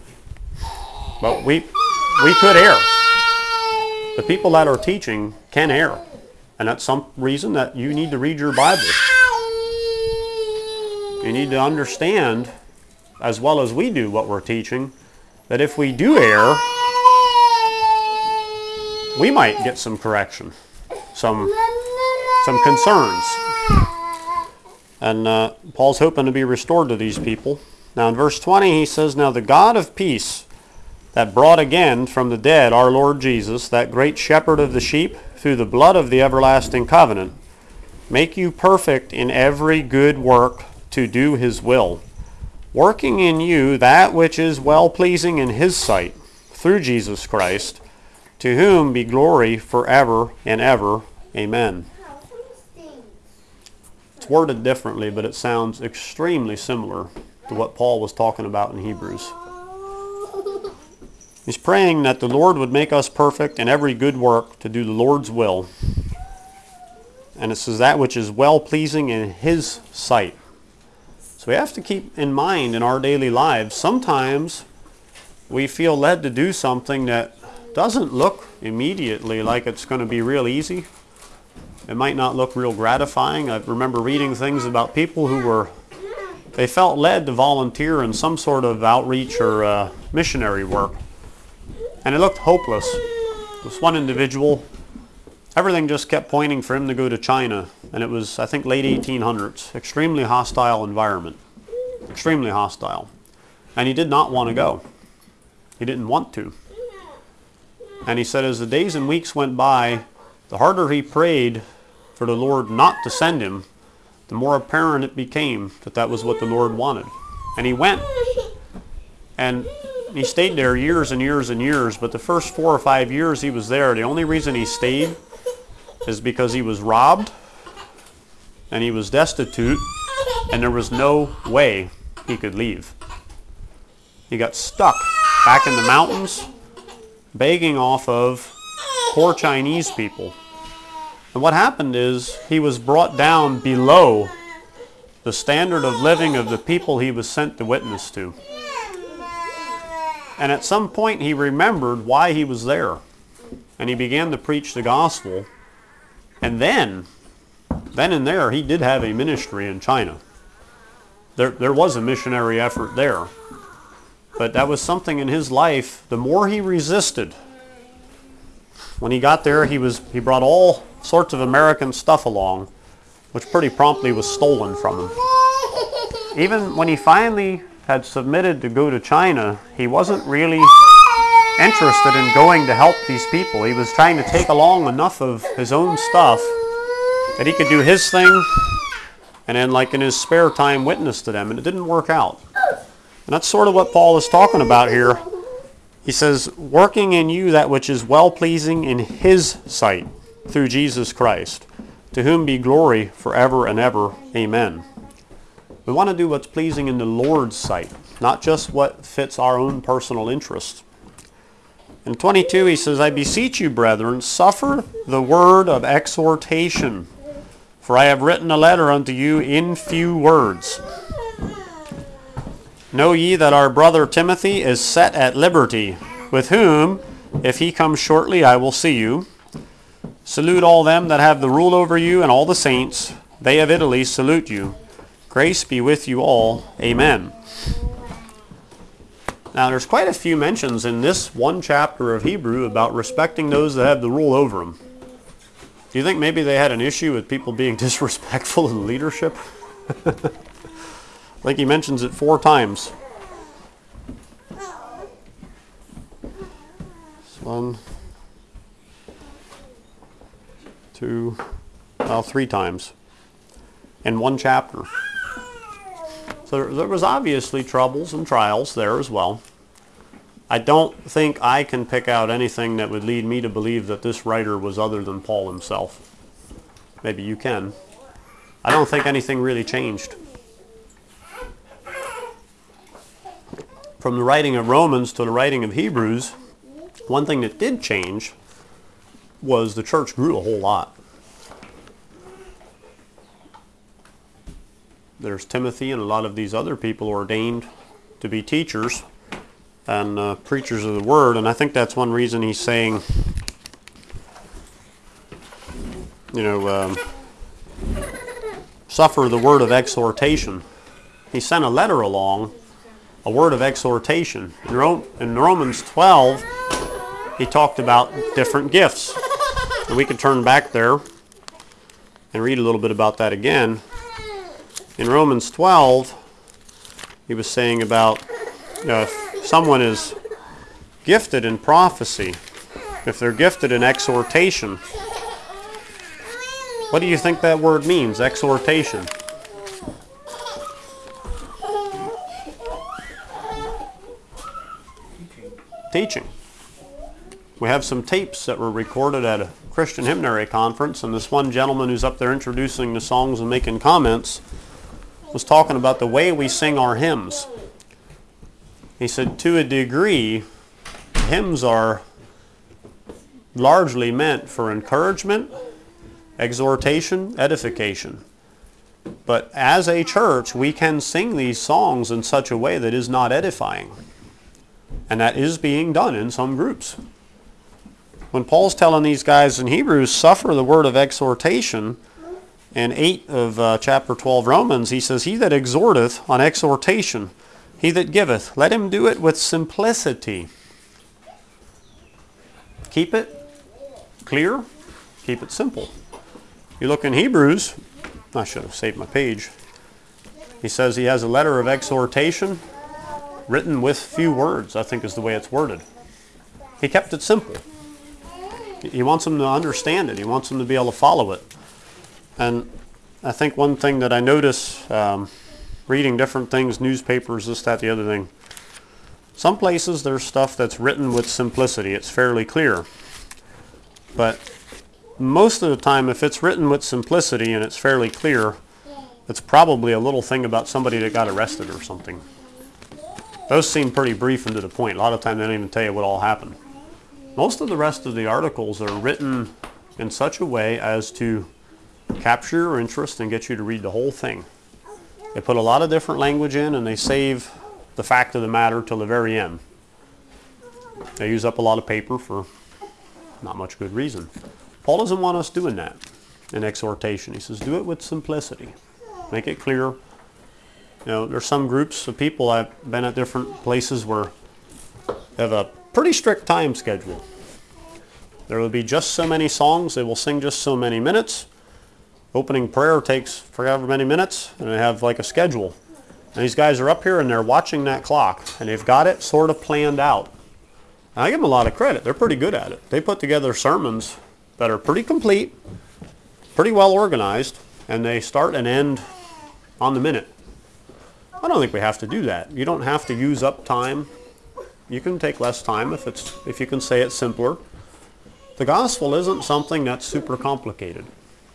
But we, we could err. The people that are teaching can err. And that's some reason that you need to read your Bible. You need to understand, as well as we do what we're teaching, that if we do err, we might get some correction, some, some concerns. And uh, Paul's hoping to be restored to these people. Now in verse twenty he says, now the God of peace that brought again from the dead our Lord Jesus, that great shepherd of the sheep, through the blood of the everlasting covenant, make you perfect in every good work to do his will, working in you that which is well-pleasing in his sight, through Jesus Christ, to whom be glory forever and ever. Amen. It's worded differently, but it sounds extremely similar to what Paul was talking about in Hebrews. He's praying that the Lord would make us perfect in every good work to do the Lord's will. And it says that which is well-pleasing in his sight. So we have to keep in mind in our daily lives, sometimes we feel led to do something that doesn't look immediately like it's going to be real easy. It might not look real gratifying. I remember reading things about people who were, they felt led to volunteer in some sort of outreach or uh, missionary work. And it looked hopeless. This one individual, everything just kept pointing for him to go to China. And it was, I think, late eighteen hundreds. Extremely hostile environment. Extremely hostile. And he did not want to go. He didn't want to. And he said as the days and weeks went by, the harder he prayed for the Lord not to send him, the more apparent it became that that was what the Lord wanted. And he went. And he stayed there years and years and years. But the first four or five years he was there, the only reason he stayed is because he was robbed and he was destitute and there was no way he could leave. He got stuck back in the mountains begging off of poor Chinese people. And what happened is he was brought down below the standard of living of the people he was sent to witness to. And at some point he remembered why he was there. And he began to preach the gospel. And then, then and there, he did have a ministry in China. There, there was a missionary effort there. But that was something in his life, the more he resisted. When he got there, he was he brought all sorts of American stuff along, which pretty promptly was stolen from him. Even when he finally had submitted to go to China, he wasn't really interested in going to help these people. He was trying to take along enough of his own stuff that he could do his thing and then, like in his spare time, witness to them. And it didn't work out. And that's sort of what Paul is talking about here. He says, working in you that which is well-pleasing in his sight, through Jesus Christ, to whom be glory forever and ever. Amen. We want to do what's pleasing in the Lord's sight, not just what fits our own personal interests. In twenty-two, he says, I beseech you, brethren, suffer the word of exhortation, for I have written a letter unto you in few words. Know ye that our brother Timothy is set at liberty, with whom, if he comes shortly, I will see you. Salute all them that have the rule over you, and all the saints. They of Italy salute you. Grace be with you all. Amen. Now, there's quite a few mentions in this one chapter of Hebrew about respecting those that have the rule over them. Do you think maybe they had an issue with people being disrespectful in leadership? I think he mentions it four times. One, two, well, three times in one chapter. So there, there was obviously troubles and trials there as well. I don't think I can pick out anything that would lead me to believe that this writer was other than Paul himself. Maybe you can. I don't think anything really changed. From the writing of Romans to the writing of Hebrews, one thing that did change was the church grew a whole lot. There's Timothy and a lot of these other people ordained to be teachers and uh, preachers of the word, and I think that's one reason he's saying, you know, um, suffer the word of exhortation. He sent a letter along, a word of exhortation. In, Ro- in Romans twelve, he talked about different gifts. And we can turn back there and read a little bit about that again. In Romans twelve, he was saying about you know, if someone is gifted in prophecy, if they're gifted in exhortation, what do you think that word means, exhortation? teaching. We have some tapes that were recorded at a Christian hymnary conference, and this one gentleman who's up there introducing the songs and making comments was talking about the way we sing our hymns. He said, to a degree, hymns are largely meant for encouragement, exhortation, edification. But as a church, we can sing these songs in such a way that is not edifying. And that is being done in some groups. When Paul's telling these guys in Hebrews, suffer the word of exhortation, in eight of uh, chapter twelve Romans, he says, he that exhorteth on exhortation, he that giveth, let him do it with simplicity. Keep it clear, keep it simple. You look in Hebrews, I should have saved my page. He says he has a letter of exhortation written with few words, I think is the way it's worded. He kept it simple. He wants them to understand it. He wants them to be able to follow it. And I think one thing that I notice um, reading different things, newspapers, this, that, the other thing, some places there's stuff that's written with simplicity. It's fairly clear. But most of the time, if it's written with simplicity and it's fairly clear, it's probably a little thing about somebody that got arrested or something. Those seem pretty brief and to the point. A lot of times they don't even tell you what all happened. Most of the rest of the articles are written in such a way as to capture your interest and get you to read the whole thing. They put a lot of different language in and they save the fact of the matter till the very end. They use up a lot of paper for not much good reason. Paul doesn't want us doing that in exhortation. He says, do it with simplicity. Make it clear. You know, there's some groups of people, I've been at different places where they have a pretty strict time schedule. There will be just so many songs. They will sing just so many minutes. Opening prayer takes forever many minutes, and they have like a schedule. And these guys are up here and they're watching that clock, and they've got it sort of planned out. And I give them a lot of credit. They're pretty good at it. They put together sermons that are pretty complete, pretty well organized, and they start and end on the minute. I don't think we have to do that. You don't have to use up time. You can take less time if it's if you can say it simpler. The gospel isn't something that's super complicated.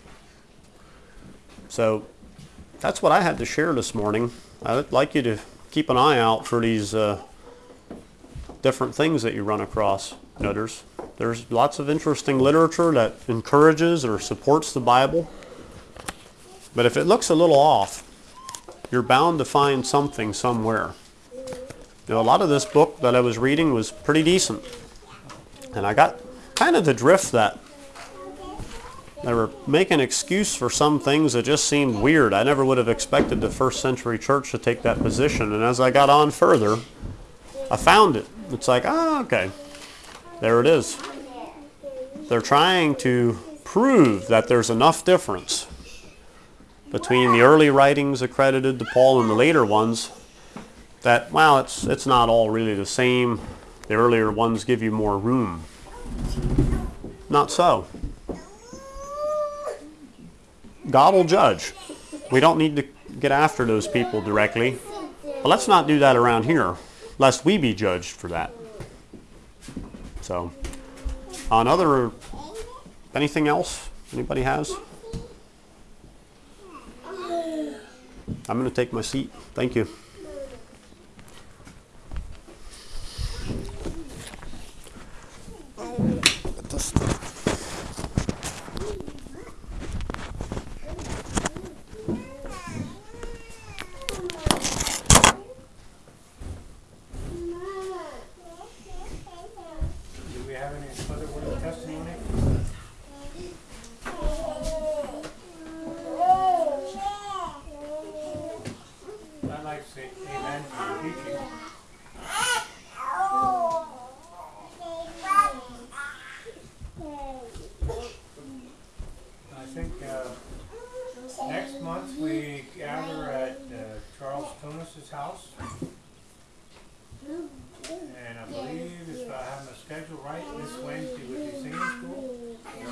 So that's what I had to share this morning. I'd like you to keep an eye out for these uh, different things that you run across. You know, there's, there's lots of interesting literature that encourages or supports the Bible. But if it looks a little off, you're bound to find something somewhere. You know, a lot of this book that I was reading was pretty decent. And I got kind of the drift that they were making an excuse for some things that just seemed weird. I never would have expected the first century church to take that position. And as I got on further, I found it. It's like, ah, okay, there it is. They're trying to prove that there's enough difference between the early writings accredited to Paul and the later ones that, well, it's, it's not all really the same. The earlier ones give you more room. Not so. God will judge. We don't need to get after those people directly. But let's not do that around here, lest we be judged for that. So, on other, anything else anybody has? I'm going to take my seat. Thank you. House, and I believe if I have my schedule right, this Wednesday would be singing school.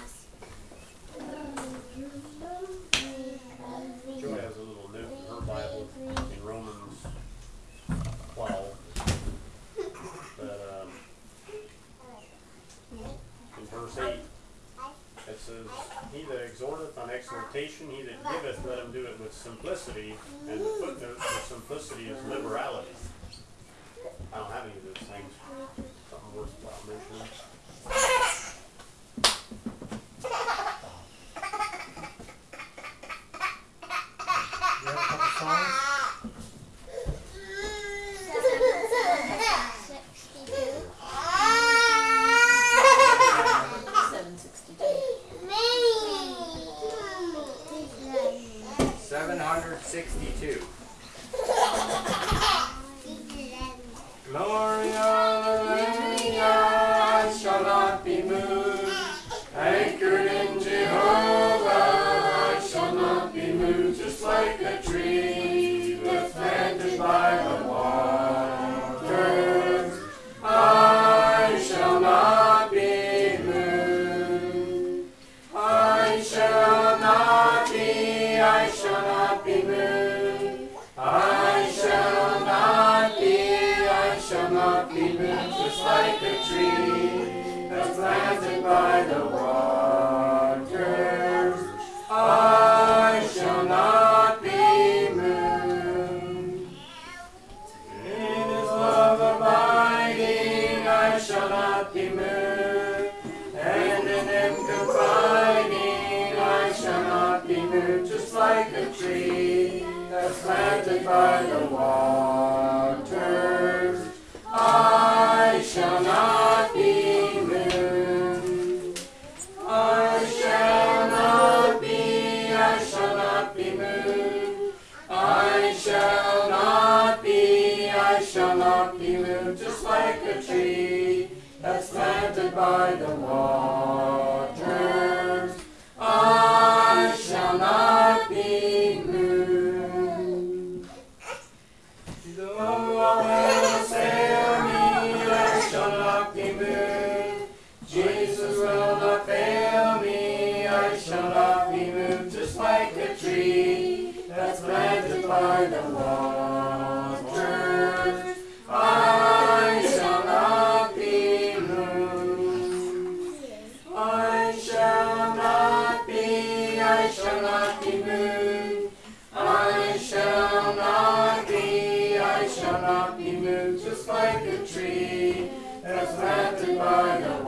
Joy has a little note in her Bible in Romans twelve that um, he that exhorteth on exhortation, he that giveth, let him do it with simplicity. And the footnote for simplicity is liberality. I don't have any of those things. Something worthwhile mentioning. You have a couple songs? Seven sixty-two. Seven hundred sixty-two. Gloria, hallelujah, I shall not be moved. Anchored in Jehovah, I shall not be moved. Just like a tree that's planted by the waters, I shall not be moved. I shall not be, I shall not be moved. I shall not be, I shall not be moved. Just like a tree that's planted by the waters, I shall not be moved. In His love abiding, I shall not be moved. And in Him confiding, I shall not be moved. Just like a tree that's planted by the waters, I shall not be moved. I shall not be, I shall not be moved. I shall not be, I shall not be moved. Just like a tree that's planted by the waters, I shall not be moved. Though all will assail me, I shall not be moved. Jesus will not fail me, I shall not be moved. Just like a tree that's planted by the waters, I shall not be moved. I shall not be, I shall not be moved. I shall not be, I shall not be moved. Just like a tree that's planted by the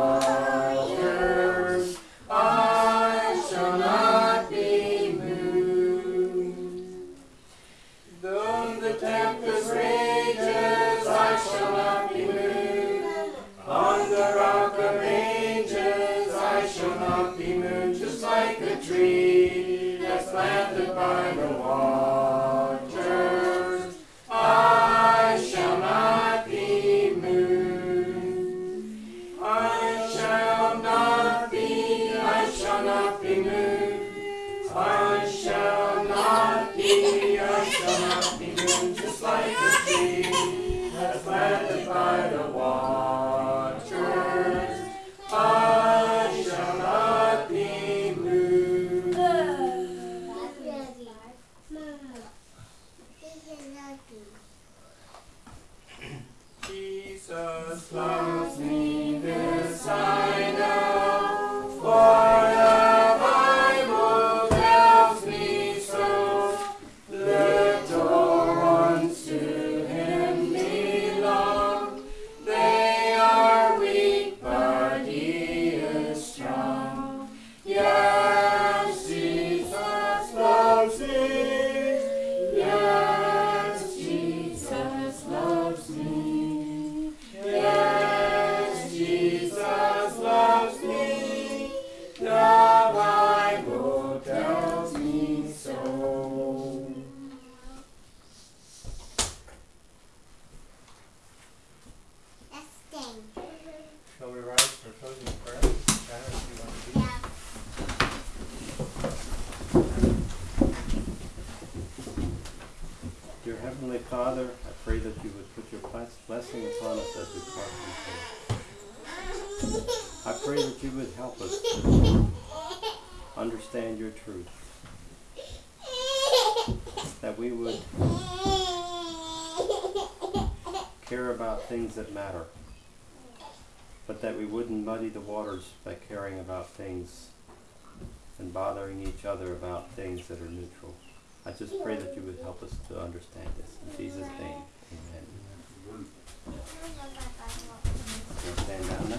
waters, I shall not be moved. Though the tempest rages, I shall not be moved. On the rock of ages, I shall not be moved. Just like a tree that's planted by the waters, I shall not be moved. I shall not be, I shall not be moved. I shall not be, I shall not be moved. Just like a tree that's planted by the waters, I shall not be moved. Jesus loves me, this I know, for the Bible tells me so. Little ones to Him belong. They are weak, but He is strong. Yes, Jesus loves me. Yes, Jesus loves me. Yes, Jesus loves me. The Bible tells me so. Shall we rise for closing prayer? Shannon, if you want to lead. Dear Heavenly Father, I pray that you would put your bless- blessing upon us as we part from here. I pray that you would help us to understand your truth, that we would care about things that matter, but that we wouldn't muddy the waters by caring about things than bothering each other about things that are neutral. I just pray that you would help us to understand this. In Jesus' name, amen. Stand down now.